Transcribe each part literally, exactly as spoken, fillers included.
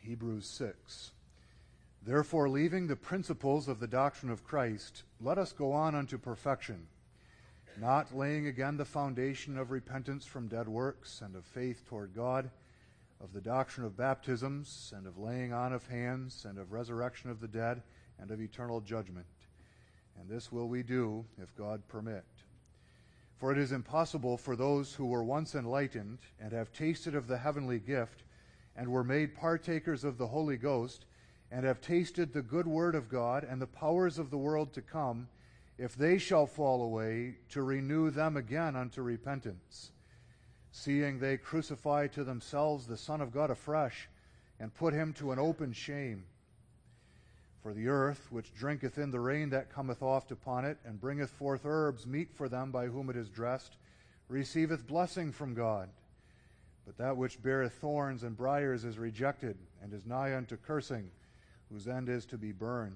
Hebrews six. Therefore, leaving the principles of the doctrine of Christ, let us go on unto perfection, not laying again the foundation of repentance from dead works and of faith toward God, of the doctrine of baptisms, and of laying on of hands, and of resurrection of the dead, and of eternal judgment. And this will we do, if God permit. For it is impossible for those who were once enlightened, and have tasted of the heavenly gift, and were made partakers of the Holy Ghost, and have tasted the good word of God, and the powers of the world to come, if they shall fall away, to renew them again unto repentance, seeing they crucify to themselves the Son of God afresh, and put him to an open shame. For the earth, which drinketh in the rain that cometh oft upon it, and bringeth forth herbs meet for them by whom it is dressed, receiveth blessing from God. But that which beareth thorns and briars is rejected, and is nigh unto cursing, whose end is to be burned.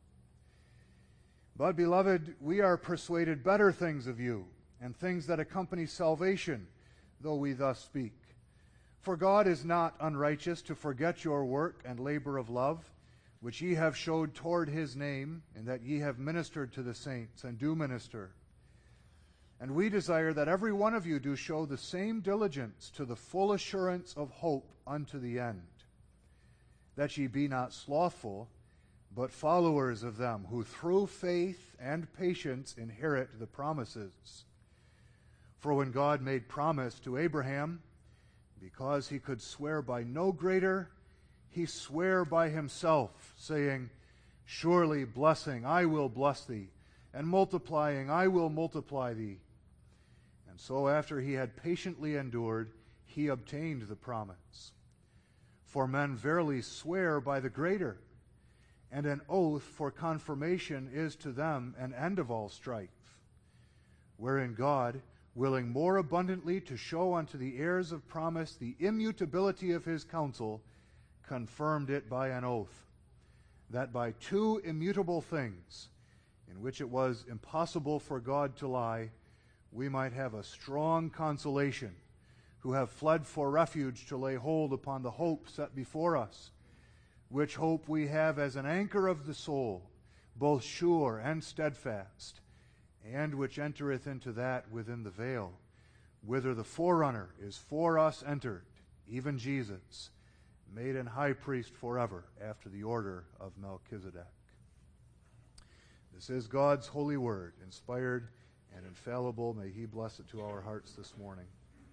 But, beloved, we are persuaded better things of you, and things that accompany salvation, though we thus speak. For God is not unrighteous to forget your work and labor of love, which ye have showed toward his name, in that ye have ministered to the saints, and do minister. And we desire that every one of you do show the same diligence to the full assurance of hope unto the end, that ye be not slothful, but followers of them who through faith and patience inherit the promises. For when God made promise to Abraham, because he could swear by no greater, he sware by himself, saying, Surely blessing I will bless thee, and multiplying I will multiply thee. And so after he had patiently endured, he obtained the promise. For men verily swear by the greater, and an oath for confirmation is to them an end of all strife, wherein God, willing more abundantly to show unto the heirs of promise the immutability of his counsel, confirmed it by an oath, that by two immutable things, in which it was impossible for God to lie, we might have a strong consolation, who have fled for refuge to lay hold upon the hope set before us, which hope we have as an anchor of the soul, both sure and steadfast, and which entereth into that within the veil, whither the forerunner is for us entered, even Jesus, made an high priest forever after the order of Melchizedek. This is God's holy word, inspired and infallible. May he bless it to our hearts this morning.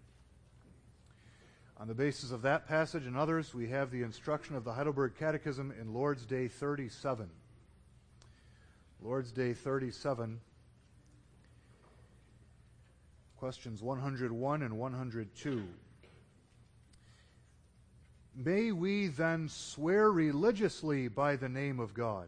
On the basis of that passage and others, we have the instruction of the Heidelberg Catechism in Lord's Day thirty-seven. Lord's Day thirty-seven, questions one hundred one and one hundred two. May we then swear religiously by the name of God?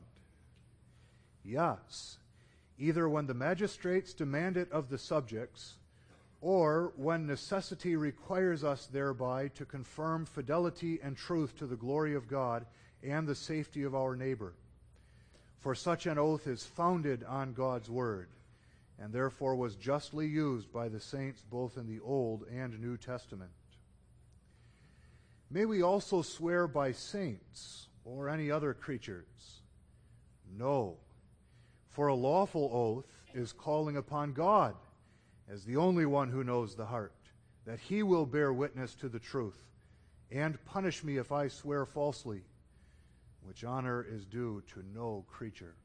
Yes, either when the magistrates demand it of the subjects, or when necessity requires us thereby to confirm fidelity and truth to the glory of God and the safety of our neighbor. For such an oath is founded on God's word, and therefore was justly used by the saints both in the Old and New Testament. May we also swear by saints or any other creatures? No, for a lawful oath is calling upon God as the only one who knows the heart, that he will bear witness to the truth, and punish me if I swear falsely, which honor is due to no creature.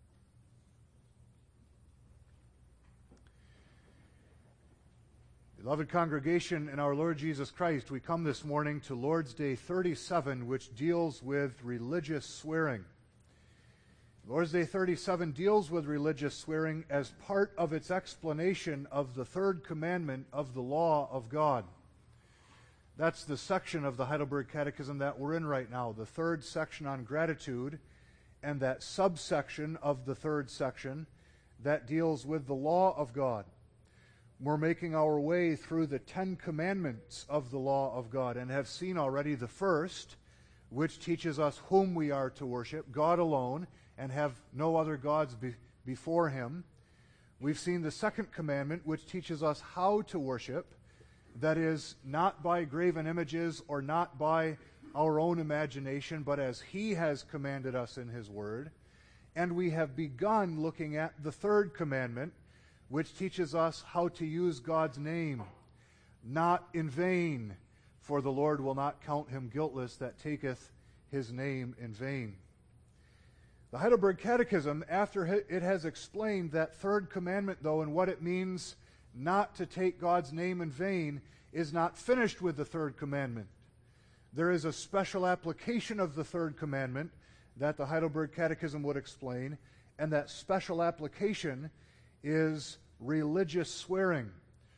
Beloved congregation in our Lord Jesus Christ, we come this morning to Lord's Day thirty-seven, which deals with religious swearing. Lord's Day thirty-seven deals with religious swearing as part of its explanation of the third commandment of the law of God. That's the section of the Heidelberg Catechism that we're in right now, the third section on gratitude, and that subsection of the third section that deals with the law of God. We're making our way through the Ten Commandments of the law of God and have seen already the first, which teaches us whom we are to worship, God alone, and have no other gods be- before him. We've seen the second commandment, which teaches us how to worship, that is, not by graven images or not by our own imagination, but as He has commanded us in His Word. And we have begun looking at the third commandment, which teaches us how to use God's name, not in vain, for the Lord will not count him guiltless that taketh His name in vain. The Heidelberg Catechism, after it has explained that third commandment, though, and what it means not to take God's name in vain, is not finished with the third commandment. There is a special application of the third commandment that the Heidelberg Catechism would explain, and that special application is religious swearing,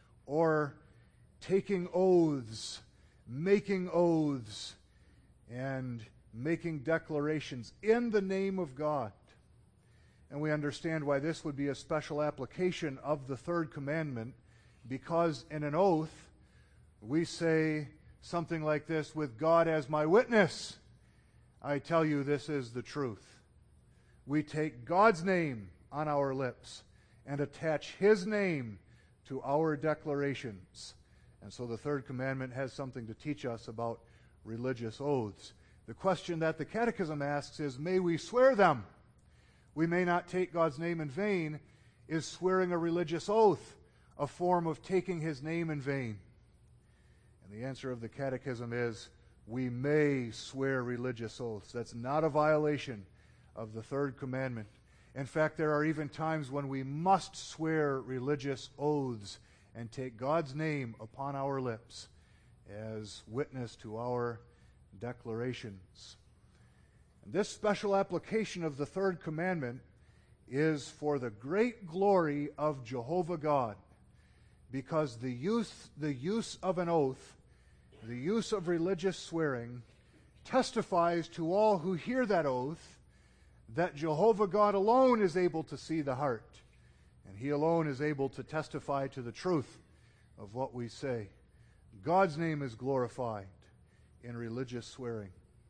or taking oaths, making oaths, and making declarations in the name of God. And we understand why this would be a special application of the third commandment, because in an oath we say something like this: with God as my witness, I tell you this is the truth. We take God's name on our lips and attach His name to our declarations. And so the third commandment has something to teach us about religious oaths. The question that the Catechism asks is, may we swear them? We may not take God's name in vain. Is swearing a religious oath a form of taking His name in vain? And the answer of the Catechism is, we may swear religious oaths. That's not a violation of the third commandment. In fact, there are even times when we must swear religious oaths and take God's name upon our lips as witness to our declarations. And this special application of the third commandment is for the great glory of Jehovah God, because the use, the use of an oath, the use of religious swearing, testifies to all who hear that oath that Jehovah God alone is able to see the heart, and He alone is able to testify to the truth of what we say. God's name is glorified in religious swearing.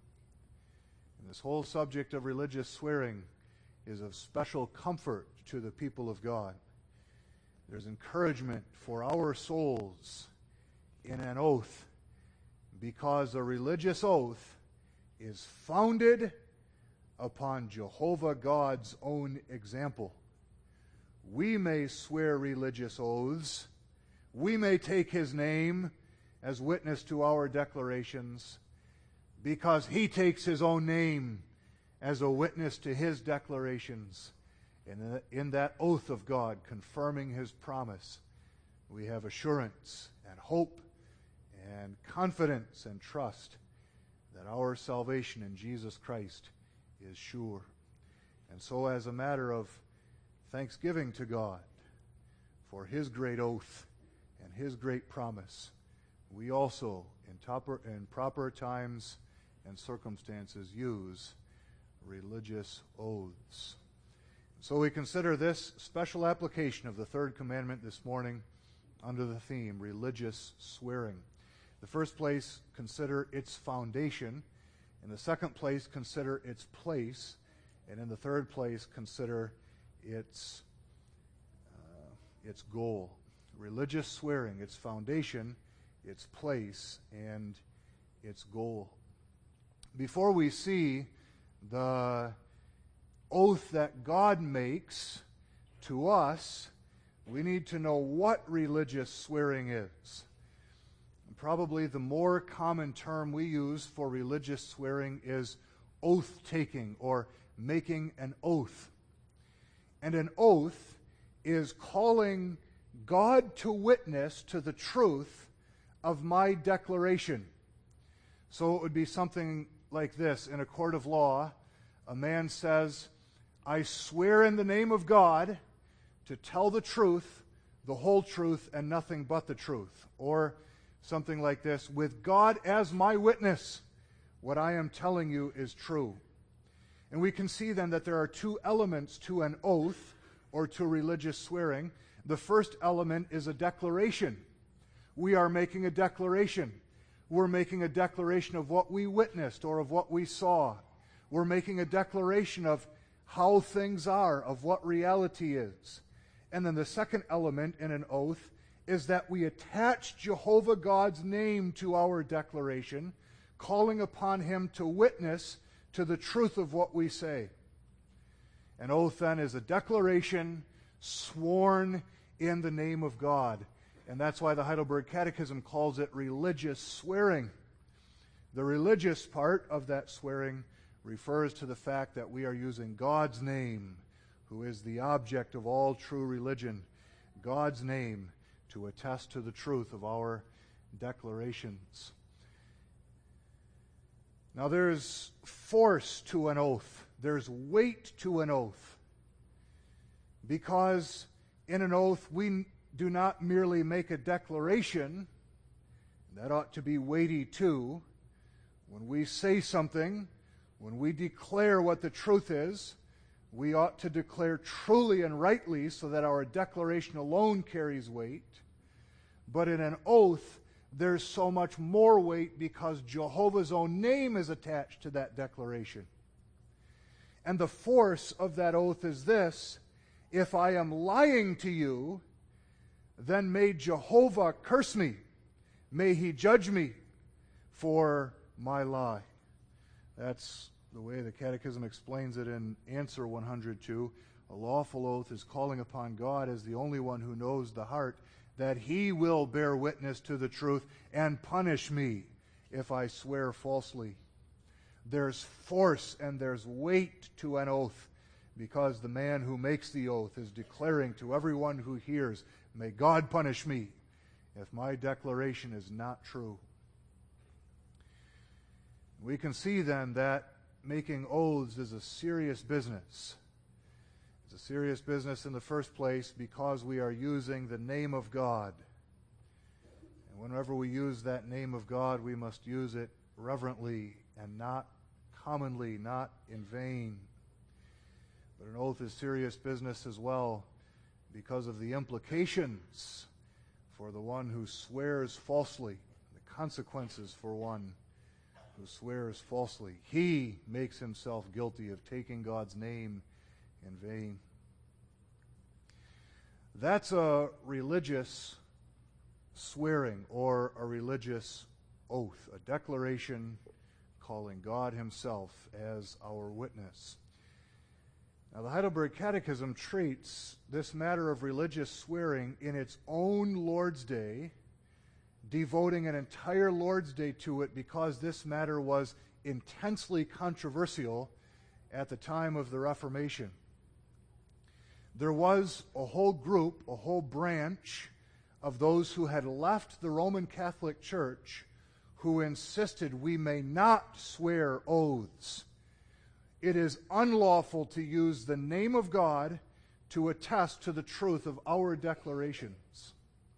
And this whole subject of religious swearing is of special comfort to the people of God. There's encouragement for our souls in an oath, because a religious oath is founded upon Jehovah God's own example. We may swear religious oaths. We may take His name as witness to our declarations, because He takes His own name as a witness to His declarations. And in that oath of God, confirming His promise, we have assurance and hope and confidence and trust that our salvation in Jesus Christ is sure. And so, as a matter of thanksgiving to God for His great oath and His great promise, we also, in, topper, in proper times and circumstances, use religious oaths. So we consider this special application of the third commandment this morning under the theme, religious swearing. The first place, consider its foundation. In the second place, consider its place. And in the third place, consider its, uh, its goal. Religious swearing, its foundation, its place, and its goal. Before we see the oath that God makes to us, we need to know what religious swearing is. And probably the more common term we use for religious swearing is oath-taking, or making an oath. And an oath is calling God to witness to the truth of my declaration. So it would be something like this. In a court of law, a man says, I swear in the name of God to tell the truth, the whole truth, and nothing but the truth. Or something like this, with God as my witness, what I am telling you is true. And we can see then that there are two elements to an oath, or to religious swearing. The first element is a declaration. We are making a declaration. We're making a declaration of what we witnessed or of what we saw. We're making a declaration of how things are, of what reality is. And then the second element in an oath is that we attach Jehovah God's name to our declaration, calling upon him to witness to the truth of what we say. An oath, then, is a declaration sworn in the name of God. And that's why the Heidelberg Catechism calls it religious swearing. The religious part of that swearing refers to the fact that we are using God's name, who is the object of all true religion, God's name, to attest to the truth of our declarations. Now, there's force to an oath. There's weight to an oath. Because in an oath, we do not merely make a declaration. That ought to be weighty too. When we say something, when we declare what the truth is, we ought to declare truly and rightly so that our declaration alone carries weight. But in an oath, there's so much more weight because Jehovah's own name is attached to that declaration. And the force of that oath is this: if I am lying to you, then may Jehovah curse me. May he judge me for my lie. That's the way the Catechism explains it in answer one hundred two. A lawful oath is calling upon God as the only one who knows the heart, that he will bear witness to the truth and punish me if I swear falsely. There's force and there's weight to an oath, because the man who makes the oath is declaring to everyone who hears, may God punish me if my declaration is not true. We can see then that making oaths is a serious business. It's a serious business in the first place because we are using the name of God. And whenever we use that name of God, we must use it reverently and not commonly, not in vain. But an oath is serious business as well because of the implications for the one who swears falsely, the consequences for one who swears falsely. He makes himself guilty of taking God's name in vain. That's a religious swearing or a religious oath, a declaration calling God himself as our witness. Now, the Heidelberg Catechism treats this matter of religious swearing in its own Lord's Day, devoting an entire Lord's Day to it because this matter was intensely controversial at the time of the Reformation. There was a whole group, a whole branch of those who had left the Roman Catholic Church who insisted we may not swear oaths. It is unlawful to use the name of God to attest to the truth of our declarations.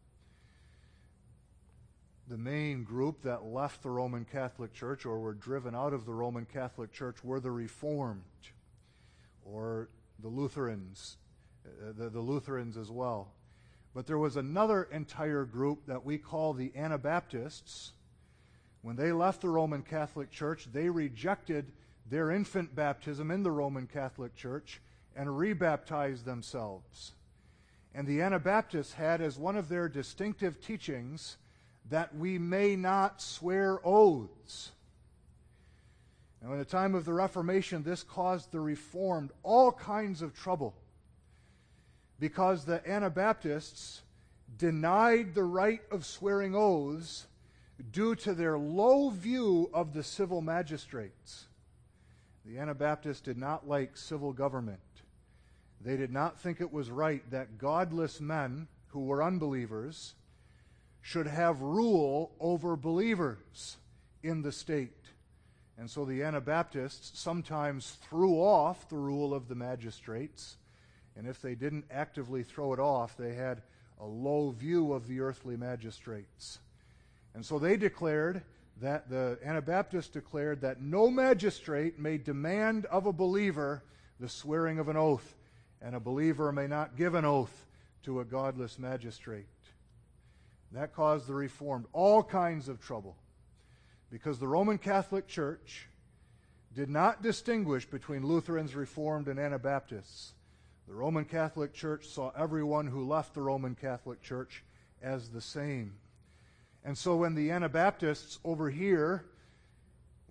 The main group that left the Roman Catholic Church or were driven out of the Roman Catholic Church were the Reformed, or the Lutherans, uh, the, the Lutherans as well. But there was another entire group that we call the Anabaptists. When they left the Roman Catholic Church, they rejected their infant baptism in the Roman Catholic Church and rebaptized themselves. And the Anabaptists had as one of their distinctive teachings that we may not swear oaths. Now, in the time of the Reformation, this caused the Reformed all kinds of trouble because the Anabaptists denied the right of swearing oaths due to their low view of the civil magistrates. The Anabaptists did not like civil government. They did not think it was right that godless men who were unbelievers should have rule over believers in the state. And so the Anabaptists sometimes threw off the rule of the magistrates, and if they didn't actively throw it off, they had a low view of the earthly magistrates. And so they declared that, the Anabaptists declared that no magistrate may demand of a believer the swearing of an oath, and a believer may not give an oath to a godless magistrate. That caused the Reformed all kinds of trouble because the Roman Catholic Church did not distinguish between Lutherans, Reformed, and Anabaptists. The Roman Catholic Church saw everyone who left the Roman Catholic Church as the same. And so when the Anabaptists over here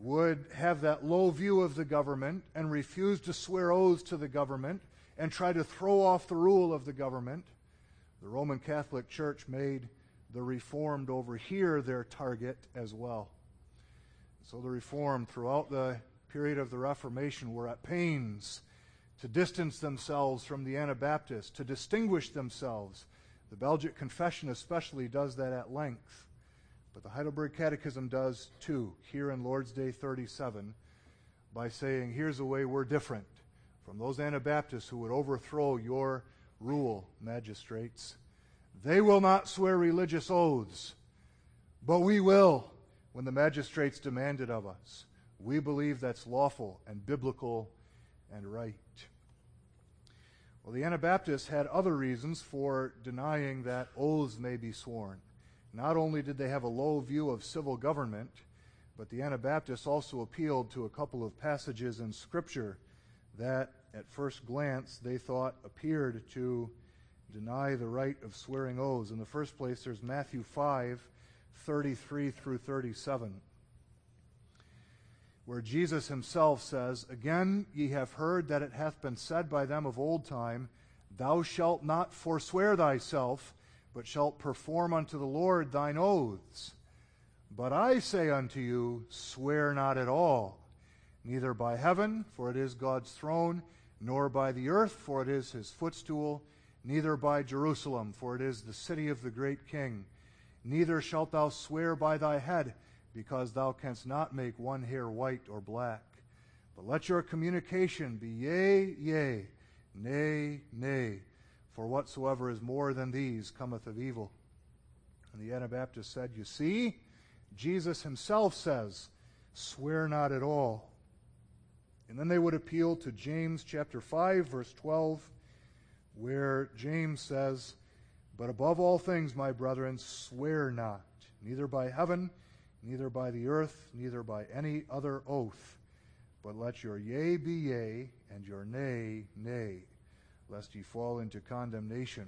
would have that low view of the government and refuse to swear oaths to the government and try to throw off the rule of the government, the Roman Catholic Church made the Reformed over here their target as well. So the Reformed, throughout the period of the Reformation, were at pains to distance themselves from the Anabaptists, to distinguish themselves. The Belgic Confession especially does that at length. But the Heidelberg Catechism does too, here in Lord's Day thirty-seven, by saying, here's a way we're different from those Anabaptists who would overthrow your rule, magistrates. They will not swear religious oaths, but we will when the magistrates demand it of us. We believe that's lawful and biblical and right. Well, the Anabaptists had other reasons for denying that oaths may be sworn. Not only did they have a low view of civil government, but the Anabaptists also appealed to a couple of passages in Scripture that, at first glance, they thought appeared to deny the right of swearing oaths. In the first place, there's Matthew five, thirty-three through thirty-seven, where Jesus himself says, "Again ye have heard that it hath been said by them of old time, Thou shalt not forswear thyself, but shalt perform unto the Lord thine oaths. But I say unto you, swear not at all, neither by heaven, for it is God's throne, nor by the earth, for it is his footstool, neither by Jerusalem, for it is the city of the great King. Neither shalt thou swear by thy head, because thou canst not make one hair white or black. But let your communication be yea, yea, nay, nay, for whatsoever is more than these cometh of evil." And the Anabaptists said, you see, Jesus himself says, swear not at all. And then they would appeal to James chapter five, verse twelve, where James says, "But above all things, my brethren, swear not, neither by heaven, neither by the earth, neither by any other oath, but let your yea be yea, and your nay, nay, lest ye fall into condemnation."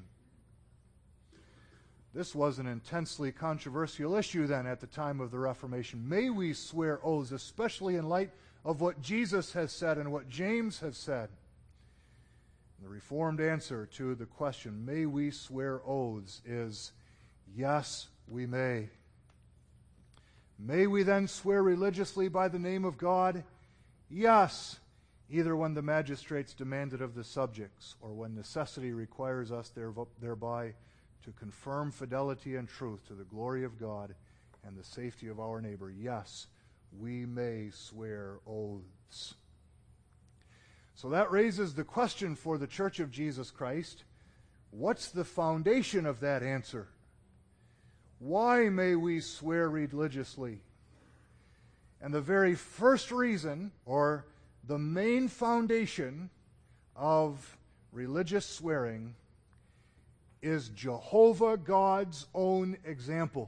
This was an intensely controversial issue then at the time of the Reformation. May we swear oaths, especially in light of what Jesus has said and what James has said? The Reformed answer to the question, may we swear oaths, is yes, we may. May we then swear religiously by the name of God? Yes, either when the magistrates demand it of the subjects, or when necessity requires us thereby to confirm fidelity and truth to the glory of God and the safety of our neighbor. Yes, we may swear oaths. So that raises the question for the Church of Jesus Christ, what's the foundation of that answer? Why may we swear religiously? And the very first reason, or the main foundation of religious swearing, is Jehovah God's own example.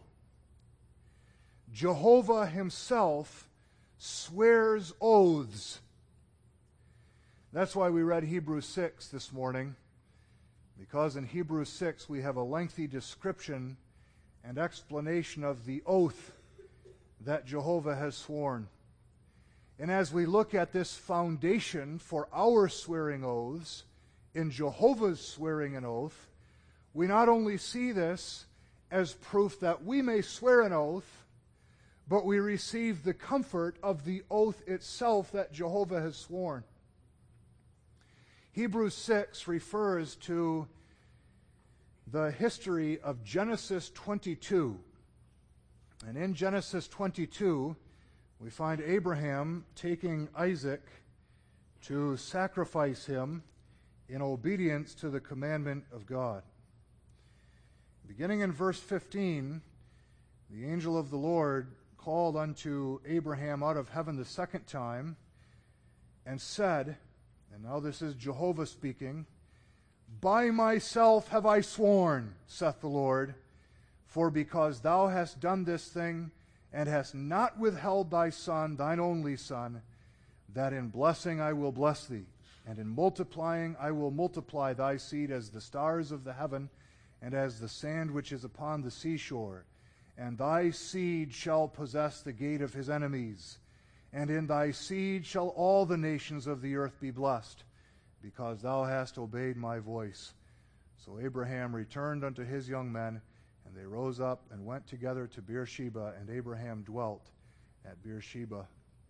Jehovah himself swears oaths. That's why we read Hebrews six this morning, because in Hebrews six we have a lengthy description and explanation of the oath that Jehovah has sworn. And as we look at this foundation for our swearing oaths, in Jehovah's swearing an oath, we not only see this as proof that we may swear an oath, but we receive the comfort of the oath itself that Jehovah has sworn. Hebrews six refers to the history of Genesis twenty-two. And in Genesis twenty-two, we find Abraham taking Isaac to sacrifice him in obedience to the commandment of God. Beginning in verse fifteen, the angel of the Lord called unto Abraham out of heaven the second time and said, and now this is Jehovah speaking, "By myself have I sworn, saith the Lord, for because thou hast done this thing, and hast not withheld thy son, thine only son, that in blessing I will bless thee, and in multiplying I will multiply thy seed as the stars of the heaven, and as the sand which is upon the seashore. And thy seed shall possess the gate of his enemies. and in thy seed shall all the nations of the earth be blessed, because thou hast obeyed my voice. So Abraham returned unto his young men, and they rose up and went together to Beersheba, and Abraham dwelt at Beersheba.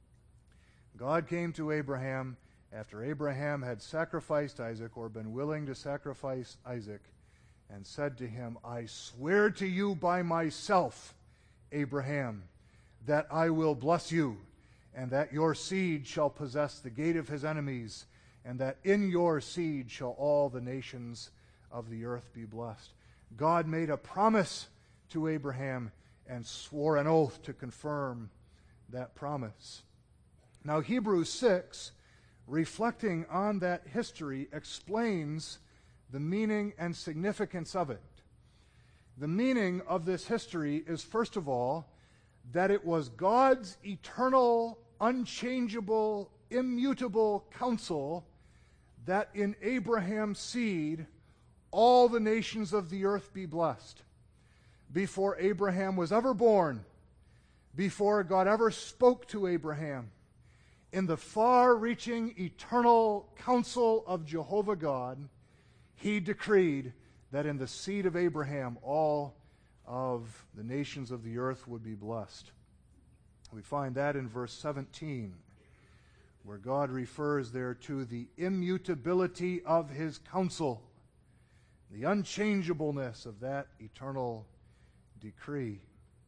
God came to Abraham after Abraham had sacrificed Isaac, or been willing to sacrifice Isaac, and said to him, I swear to you by myself, Abraham, that I will bless you, and that your seed shall possess the gate of his enemies, and that in your seed shall all the nations of the earth be blessed. God made a promise to Abraham and swore an oath to confirm that promise. Now, Hebrews six, reflecting on that history, explains the meaning and significance of it. The meaning of this history is, first of all, that it was God's eternal, unchangeable, immutable counsel that in Abraham's seed all the nations of the earth be blessed. Before Abraham was ever born, before God ever spoke to Abraham, in the far-reaching eternal counsel of Jehovah God, he decreed that in the seed of Abraham all of the nations of the earth would be blessed. We find that in verse seventeen, where God refers there to the immutability of his counsel, the unchangeableness of that eternal decree.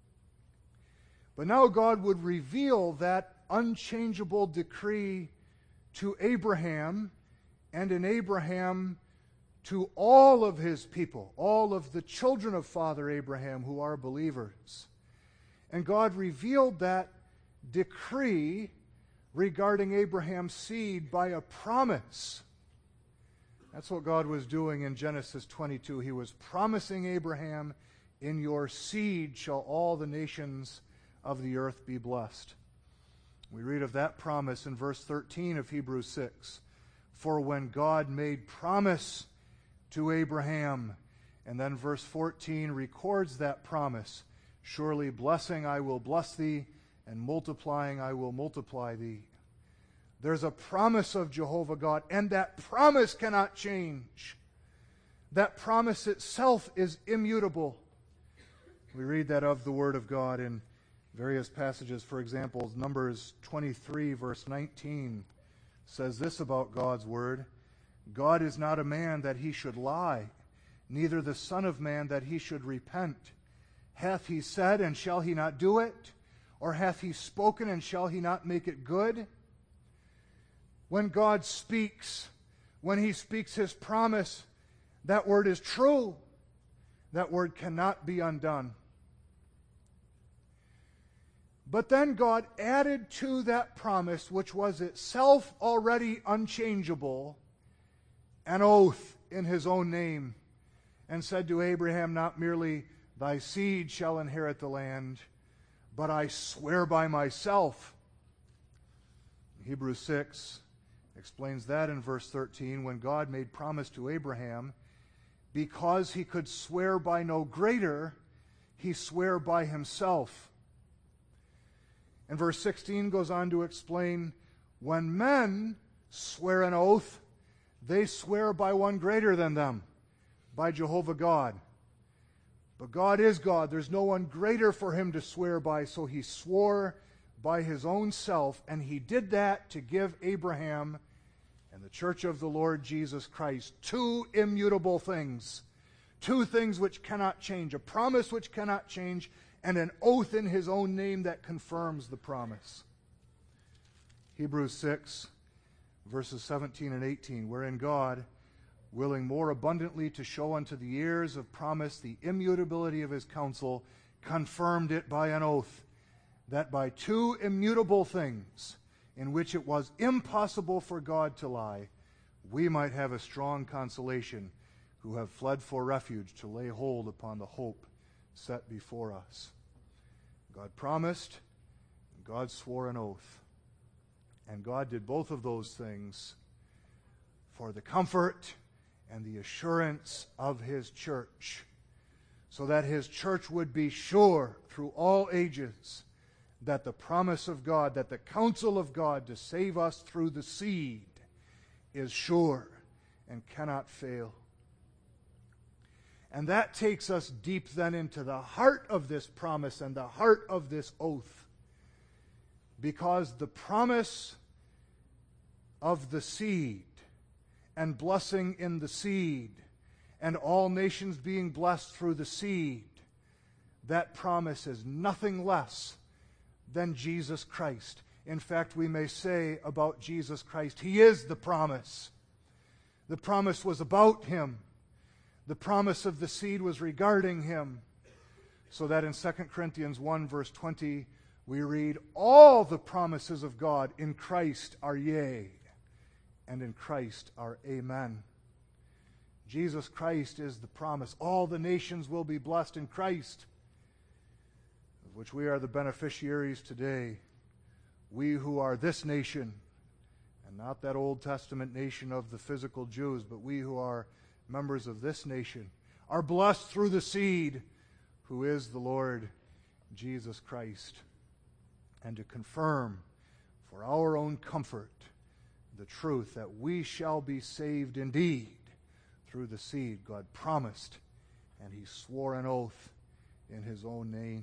But now God would reveal that unchangeable decree to Abraham, and in Abraham to all of his people, all of the children of Father Abraham who are believers. And God revealed that decree regarding Abraham's seed by a promise. That's what God was doing in Genesis twenty-two. He was promising Abraham, in your seed shall all the nations of the earth be blessed. We read of that promise in verse thirteen of Hebrews six. For when God made promise to Abraham, and then verse fourteen records that promise, surely blessing I will bless thee, and multiplying I will multiply thee. There's a promise of Jehovah God, and that promise cannot change. That promise itself is immutable. We read that of the Word of God in various passages. For example, Numbers twenty-three, verse nineteen, says this about God's Word: God is not a man that he should lie, neither the Son of Man that he should repent. Hath he said, and shall he not do it? Or hath he spoken, and shall he not make it good? When God speaks, when he speaks his promise, that word is true. That word cannot be undone. But then God added to that promise, which was itself already unchangeable, an oath in his own name, and said to Abraham, not merely thy seed shall inherit the land, but I swear by myself. Hebrews six explains that in verse thirteen, when God made promise to Abraham, because he could swear by no greater, he sware by himself. And verse sixteen goes on to explain, when men swear an oath, they swear by one greater than them, by Jehovah God. But God is God. There's no one greater for him to swear by, so he swore by his own self, and he did that to give Abraham and the church of the Lord Jesus Christ two immutable things, two things which cannot change, a promise which cannot change, and an oath in his own name that confirms the promise. Hebrews six, verses seventeen and eighteen, wherein God, willing more abundantly to show unto the heirs of promise the immutability of his counsel, confirmed it by an oath, that by two immutable things, in which it was impossible for God to lie, we might have a strong consolation, who have fled for refuge to lay hold upon the hope set before us. God promised, and God swore an oath. And God did both of those things for the comfort and the assurance of his church, so that his church would be sure through all ages that the promise of God, that the counsel of God to save us through the seed is sure and cannot fail. And that takes us deep then into the heart of this promise and the heart of this oath. Because the promise of the seed and blessing in the seed and all nations being blessed through the seed, that promise is nothing less than Jesus Christ. In fact, we may say about Jesus Christ, He is the promise. The promise was about Him. The promise of the seed was regarding Him. So that in Second Corinthians one, verse twenty, we read, all the promises of God in Christ are yea, and in Christ are amen. Jesus Christ is the promise. All the nations will be blessed in Christ, of which we are the beneficiaries today. We who are this nation, and not that Old Testament nation of the physical Jews, but we who are members of this nation, are blessed through the seed, who is the Lord Jesus Christ. And to confirm for our own comfort the truth that we shall be saved indeed through the seed God promised, and He swore an oath in His own name.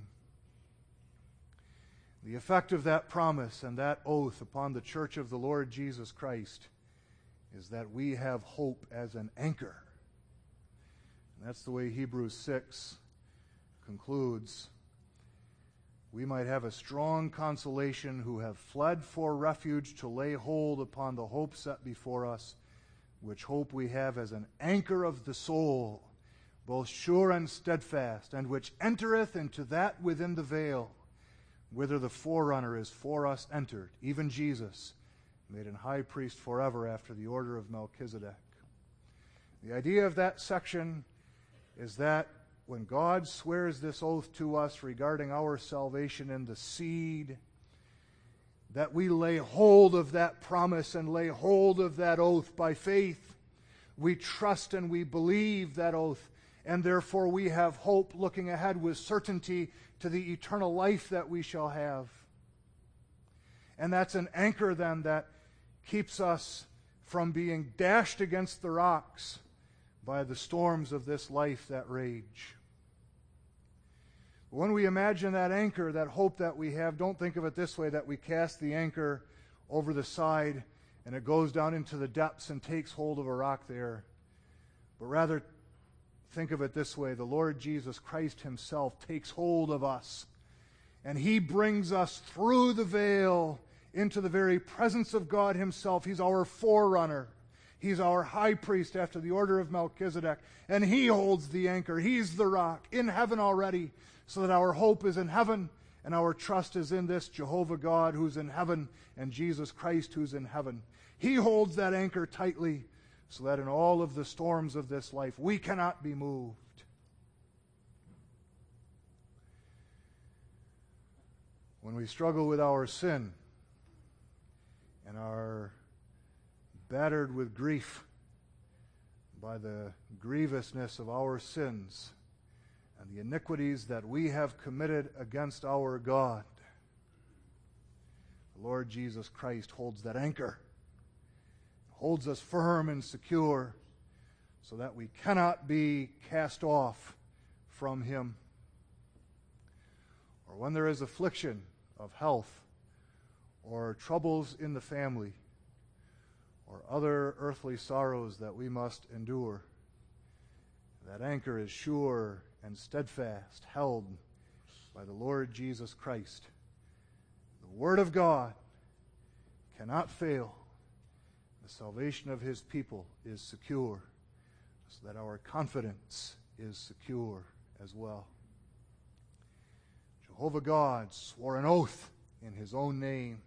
The effect of that promise and that oath upon the church of the Lord Jesus Christ is that we have hope as an anchor. And that's the way Hebrews six concludes. We might have a strong consolation who have fled for refuge to lay hold upon the hope set before us, which hope we have as an anchor of the soul, both sure and steadfast, and which entereth into that within the veil, whither the forerunner is for us entered, even Jesus, made an high priest forever after the order of Melchizedek. The idea of that section is that when God swears this oath to us regarding our salvation in the seed, that we lay hold of that promise and lay hold of that oath by faith. We trust and we believe that oath, and therefore we have hope looking ahead with certainty to the eternal life that we shall have. And that's an anchor then that keeps us from being dashed against the rocks by the storms of this life that rage. When we imagine that anchor, that hope that we have, don't think of it this way, that we cast the anchor over the side and it goes down into the depths and takes hold of a rock there. But rather, think of it this way. The Lord Jesus Christ Himself takes hold of us, and He brings us through the veil into the very presence of God Himself. He's our forerunner. He's our high priest after the order of Melchizedek, and He holds the anchor. He's the rock in heaven already, so that our hope is in heaven, and our trust is in this Jehovah God who's in heaven, and Jesus Christ who's in heaven. He holds that anchor tightly, so that in all of the storms of this life, we cannot be moved. When we struggle with our sin and are battered with grief by the grievousness of our sins and the iniquities that we have committed against our God, the Lord Jesus Christ holds that anchor, holds us firm and secure, so that we cannot be cast off from Him. Or when there is affliction of health, or troubles in the family, or other earthly sorrows that we must endure, that anchor is sure and steadfast, held by the Lord Jesus Christ. The Word of God cannot fail. The salvation of His people is secure, so that our confidence is secure as well. Jehovah God swore an oath in His own name.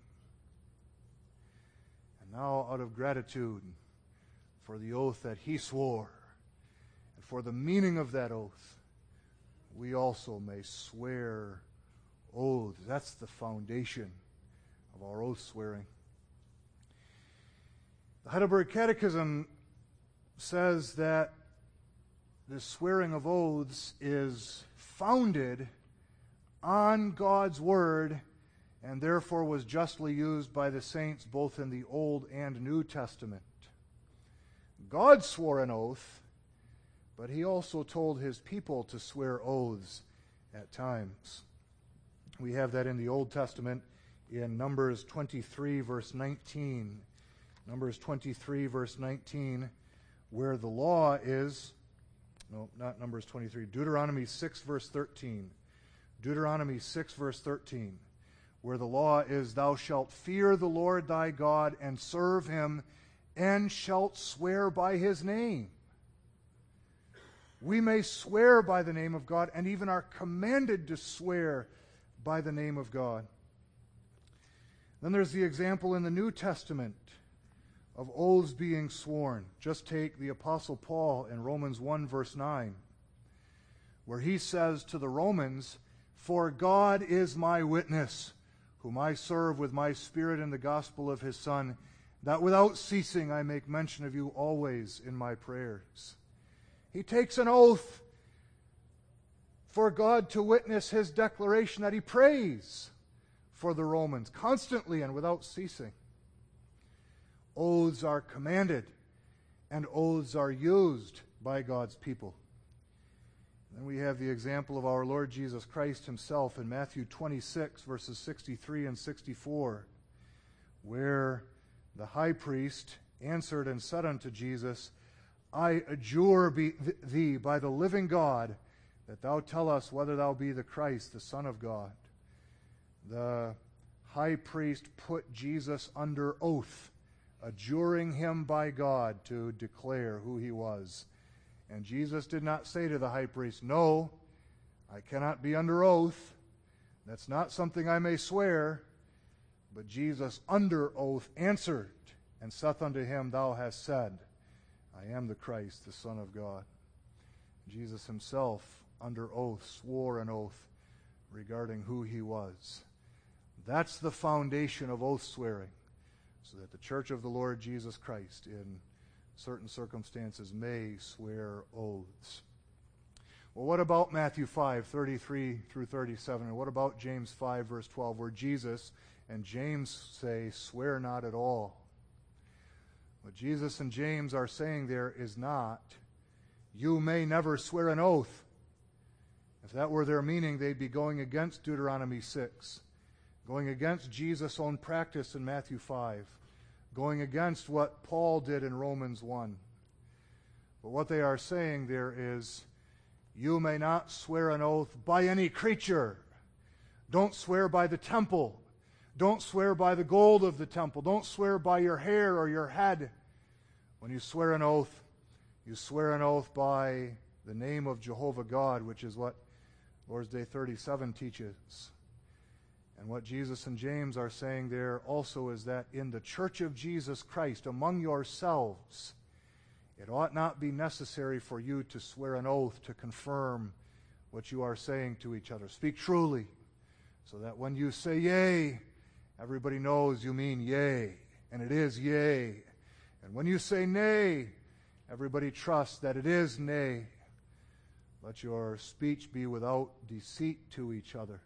And now, out of gratitude for the oath that He swore, and for the meaning of that oath, we also may swear oaths. That's the foundation of our oath swearing. The Heidelberg Catechism says that the swearing of oaths is founded on God's Word and therefore was justly used by the saints both in the Old and New Testament. God swore an oath, but he also told his people to swear oaths at times. We have that in the Old Testament in Numbers twenty-three, verse nineteen. Numbers twenty-three, verse nineteen, where the law is, no, not Numbers twenty-three, Deuteronomy six, verse thirteen. Deuteronomy six, verse thirteen, where the law is, thou shalt fear the Lord thy God and serve him, and shalt swear by his name. We may swear by the name of God, and even are commanded to swear by the name of God. Then there's the example in the New Testament of oaths being sworn. Just take the Apostle Paul in Romans one, verse nine, where he says to the Romans, for God is my witness, whom I serve with my spirit in the gospel of his Son, that without ceasing I make mention of you always in my prayers. He takes an oath for God to witness his declaration that he prays for the Romans constantly and without ceasing. Oaths are commanded, and oaths are used by God's people. Then we have the example of our Lord Jesus Christ himself in Matthew twenty-six, verses sixty-three and sixty-four, where the high priest answered and said unto Jesus, I adjure be, th- thee by the living God, that thou tell us whether thou be the Christ, the Son of God. The high priest put Jesus under oath, adjuring him by God to declare who he was. And Jesus did not say to the high priest, no, I cannot be under oath. That's not something I may swear. But Jesus under oath answered and saith unto him, thou hast said, I am the Christ, the Son of God. Jesus himself under oath swore an oath regarding who he was. That's the foundation of oath swearing, so that the church of the Lord Jesus Christ in certain circumstances may swear oaths. Well, what about Matthew five, thirty-three through thirty-seven? And what about James five, verse twelve, where Jesus and James say, swear not at all? What Jesus and James are saying there is not, you may never swear an oath. If that were their meaning, they'd be going against Deuteronomy six, going against Jesus' own practice in Matthew five, going against what Paul did in Romans one. But what they are saying there is, you may not swear an oath by any creature. Don't swear by the temple. Don't swear by the gold of the temple. Don't swear by your hair or your head. When you swear an oath, you swear an oath by the name of Jehovah God, which is what Lord's Day thirty-seven teaches. And what Jesus and James are saying there also is that in the church of Jesus Christ, among yourselves, it ought not be necessary for you to swear an oath to confirm what you are saying to each other. Speak truly, so that when you say yea, everybody knows you mean yea, and it is yea. And when you say nay, everybody trusts that it is nay. Let your speech be without deceit to each other.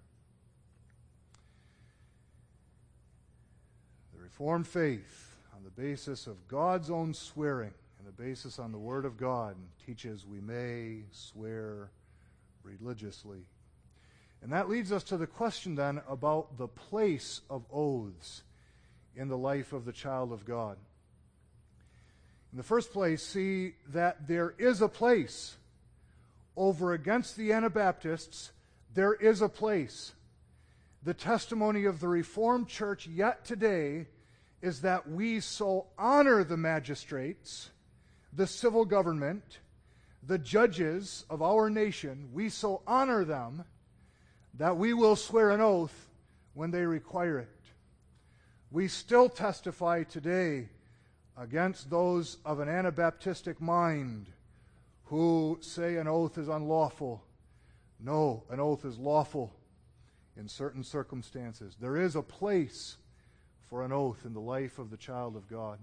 The Reformed faith, on the basis of God's own swearing, and the basis on the Word of God, teaches we may swear religiously. And that leads us to the question then about the place of oaths in the life of the child of God. In the first place, see that there is a place. Over against the Anabaptists, there is a place. The testimony of the Reformed Church yet today is that we so honor the magistrates, the civil government, the judges of our nation, we so honor them that we will swear an oath when they require it. We still testify today against those of an Anabaptistic mind who say an oath is unlawful. No, an oath is lawful in certain circumstances. There is a place for an oath in the life of the child of God.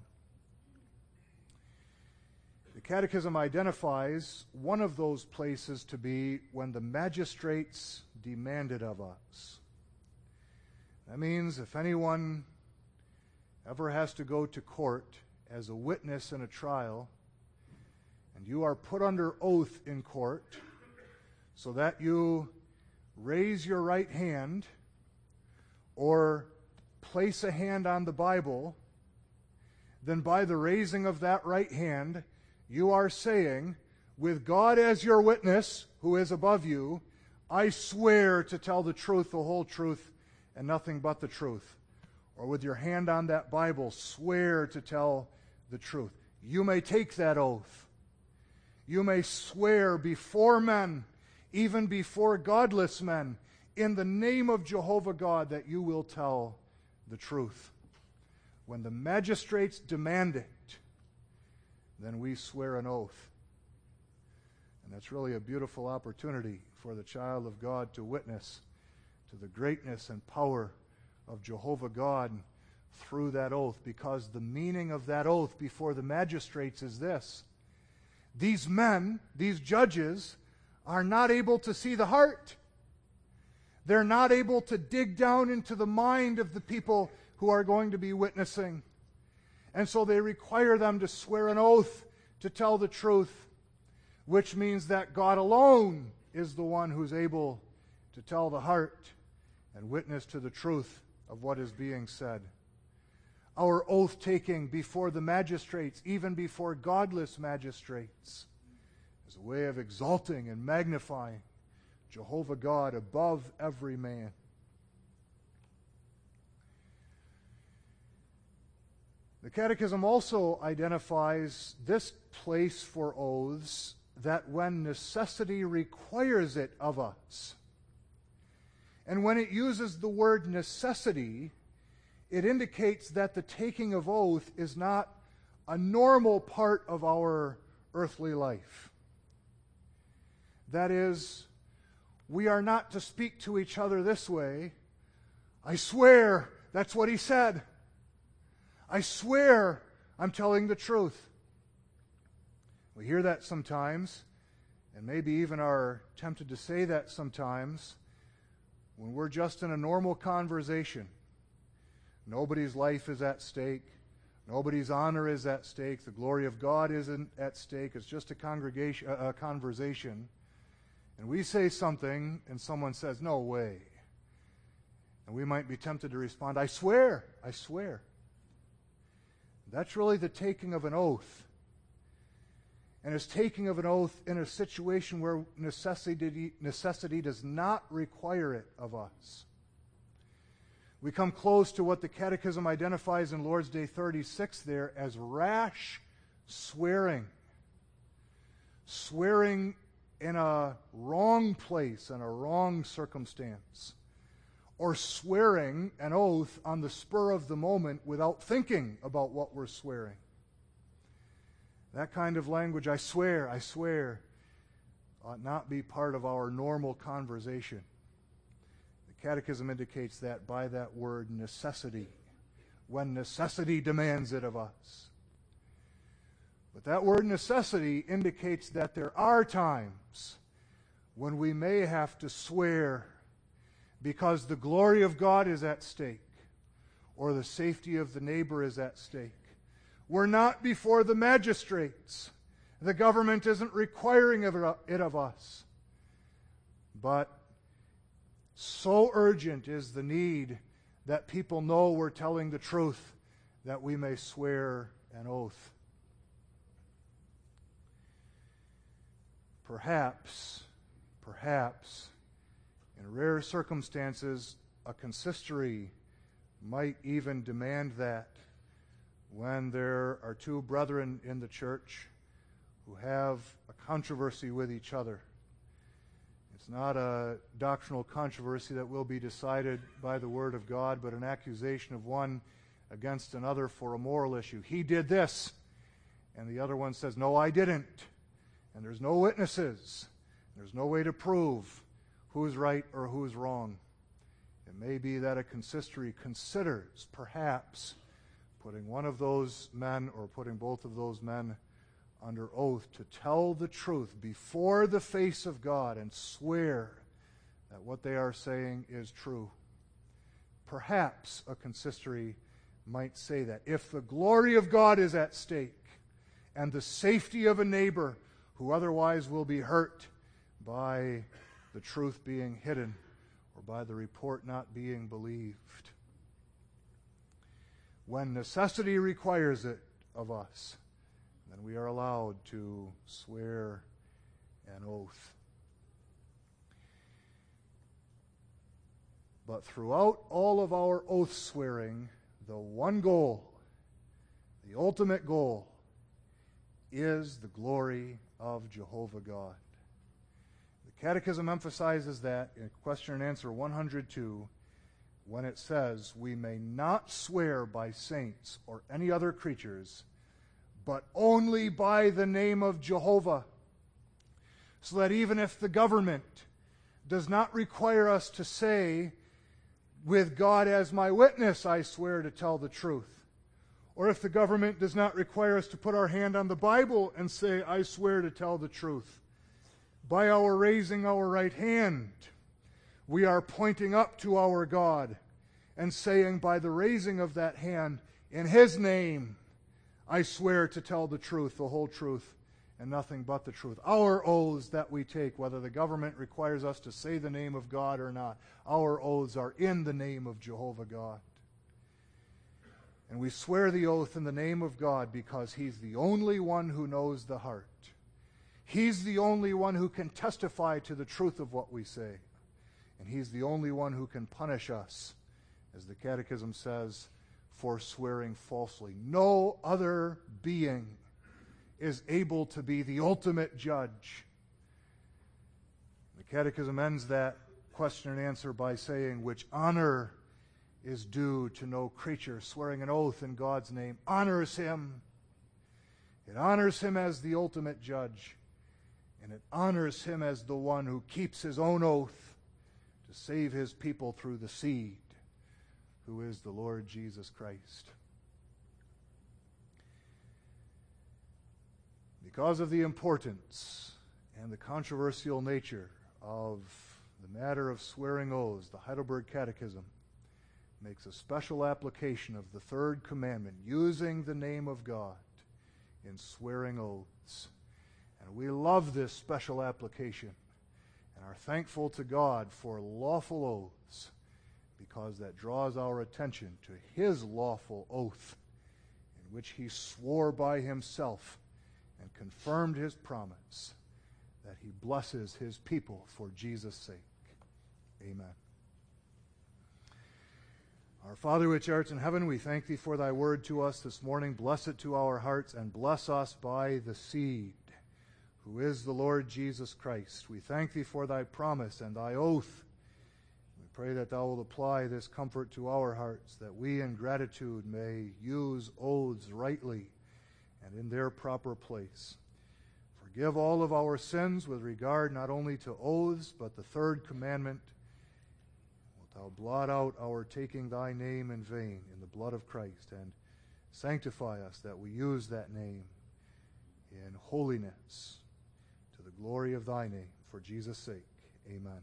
The Catechism identifies one of those places to be when the magistrates demand it of us. That means if anyone ever has to go to court as a witness in a trial, and you are put under oath in court, so that you raise your right hand or place a hand on the Bible, then by the raising of that right hand, you are saying, with God as your witness, who is above you, I swear to tell the truth, the whole truth, and nothing but the truth. Or with your hand on that Bible, swear to tell the truth. You may take that oath. You may swear before men, even before godless men, in the name of Jehovah God, that you will tell the truth. When the magistrates demand it, then we swear an oath. And that's really a beautiful opportunity for the child of God to witness to the greatness and power of Jehovah God through that oath, because the meaning of that oath before the magistrates is this: these men, these judges, are not able to see the heart. They're not able to dig down into the mind of the people who are going to be witnessing. And so they require them to swear an oath to tell the truth, which means that God alone is the one who's able to tell the heart and witness to the truth of what is being said. Our oath-taking before the magistrates, even before godless magistrates, is a way of exalting and magnifying Jehovah God above every man. The Catechism also identifies this place for oaths, that when necessity requires it of us. And when it uses the word necessity, it indicates that the taking of oath is not a normal part of our earthly life. That is, we are not to speak to each other this way: I swear that's what he said. I swear I'm telling the truth. We hear that sometimes, and maybe even are tempted to say that sometimes, when we're just in a normal conversation. Nobody's life is at stake. Nobody's honor is at stake. The glory of God isn't at stake. It's just a congregation, a, a conversation. And we say something, and someone says, "No way." And we might be tempted to respond, "I swear, I swear." That's really the taking of an oath. And it's taking of an oath in a situation where necessity, necessity does not require it of us. We come close to what the Catechism identifies in Lord's Day thirty-six there as rash swearing. Swearing in a wrong place, in a wrong circumstance. Or swearing an oath on the spur of the moment without thinking about what we're swearing. That kind of language, "I swear, I swear," ought not be part of our normal conversation. The Catechism indicates that by that word necessity, when necessity demands it of us. But that word necessity indicates that there are times when we may have to swear because the glory of God is at stake, or the safety of the neighbor is at stake. We're not before the magistrates. The government isn't requiring it of us. But so urgent is the need that people know we're telling the truth that we may swear an oath. Perhaps, perhaps, in rare circumstances, a consistory might even demand that when there are two brethren in the church who have a controversy with each other. It's not a doctrinal controversy that will be decided by the Word of God, but an accusation of one against another for a moral issue. He did this, and the other one says, "No, I didn't." And there's no witnesses. There's no way to prove who's right or who's wrong. It may be that a consistory considers, perhaps, putting one of those men or putting both of those men under oath to tell the truth before the face of God and swear that what they are saying is true. perhaps a consistory might say that if the glory of God is at stake and the safety of a neighbor who otherwise will be hurt by the truth being hidden or by the report not being believed, when necessity requires it of us, then we are allowed to swear an oath. But throughout all of our oath swearing, the one goal, the ultimate goal, is the glory of Jehovah God. The Catechism emphasizes that in question and answer one hundred two, when it says, we may not swear by saints or any other creatures, but only by the name of Jehovah. So that even if the government does not require us to say, with God as my witness, I swear to tell the truth, or if the government does not require us to put our hand on the Bible and say, I swear to tell the truth, by our raising our right hand, we are pointing up to our God and saying, by the raising of that hand, in His name, I swear to tell the truth, the whole truth, and nothing but the truth. Our oaths that we take, whether the government requires us to say the name of God or not, our oaths are in the name of Jehovah God. And we swear the oath in the name of God because He's the only one who knows the heart. He's the only one who can testify to the truth of what we say. And He's the only one who can punish us, as the Catechism says, for swearing falsely. No other being is able to be the ultimate judge. The Catechism ends that question and answer by saying, which honor is due to no creature. Swearing an oath in God's name honors Him. It honors Him as the ultimate judge. And it honors Him as the one who keeps His own oath to save His people through the seed, who is the Lord Jesus Christ. Because of the importance and the controversial nature of the matter of swearing oaths, the Heidelberg Catechism makes a special application of the third commandment, using the name of God in swearing oaths. And we love this special application and are thankful to God for lawful oaths, because that draws our attention to His lawful oath, in which He swore by Himself and confirmed His promise that He blesses His people for Jesus' sake. Amen. Our Father which art in heaven, we thank Thee for Thy word to us this morning. Bless it to our hearts, and bless us by the seed, who is the Lord Jesus Christ. We thank Thee for Thy promise and Thy oath. We pray that Thou wilt apply this comfort to our hearts, that we in gratitude may use oaths rightly and in their proper place. Forgive all of our sins with regard not only to oaths, but the third commandment. Wilt Thou blot out our taking Thy name in vain in the blood of Christ, and sanctify us that we use that name in holiness to the glory of Thy name. For Jesus' sake, amen.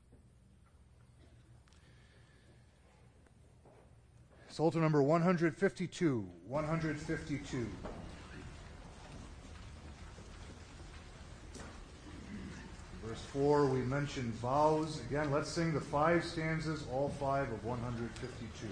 Psalter number one hundred fifty-two. one hundred fifty-two. Verse four, we mentioned vows. Again, let's sing the five stanzas, all five of one hundred fifty-two.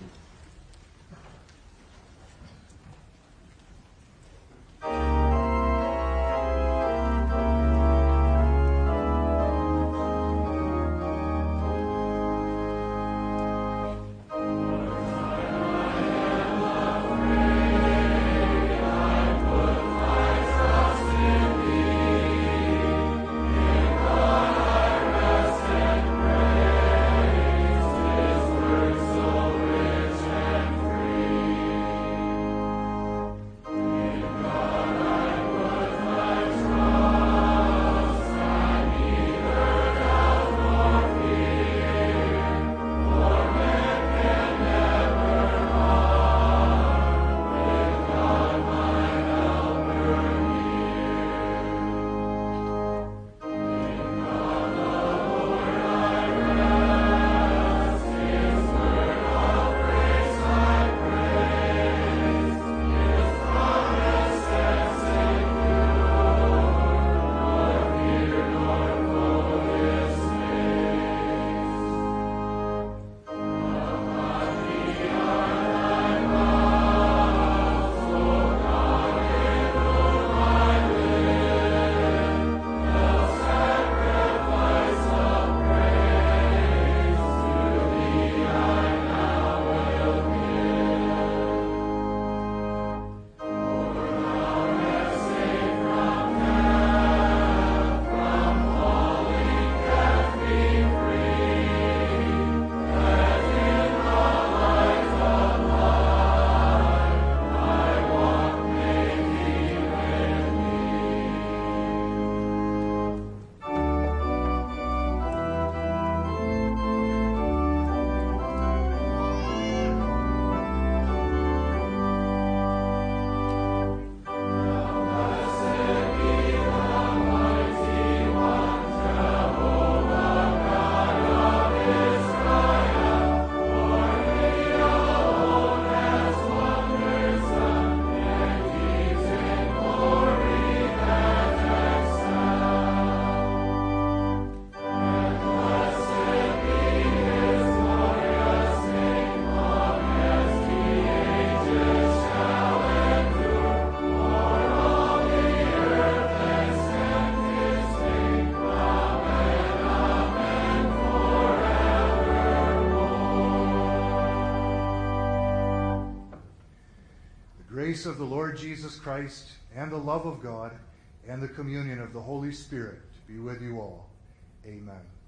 So rich grace of the Lord Jesus Christ, and the love of God, and the communion of the Holy Spirit be with you all. Amen.